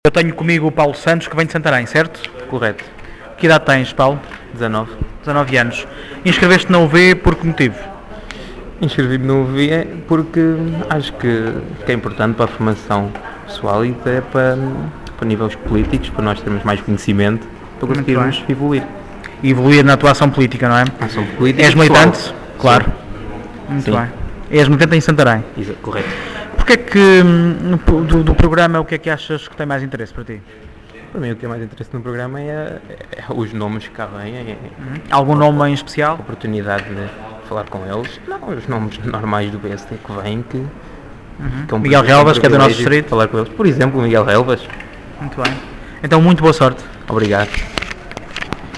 Eu tenho comigo o Paulo Santos, que vem de Santarém, certo? Correto. Que idade tens, Paulo? 19. 19 anos. Inscreveste na UV por que motivo? Inscrevi-me no UV porque acho que é importante para a formação pessoal e até para níveis políticos, para nós termos mais conhecimento, para Muito conseguirmos bem. evoluir. E evoluir na tua ação política, não é? Ação política És pessoal. militante? Claro. Muito Sim. bem. És militante em Santarém. Correto. Porquê é que do programa o que é que achas que tem mais interesse para ti? Para mim o que tem mais interesse no programa é os nomes que cá vêm, Algum nome em especial? a oportunidade de falar com eles. Não, os nomes normais do BST que vêm, que é um Miguel privilégio Relvas, que é do nosso distrito. falar com eles. Por exemplo, o Miguel Relvas. Muito bem. Então, muito boa sorte. Obrigado.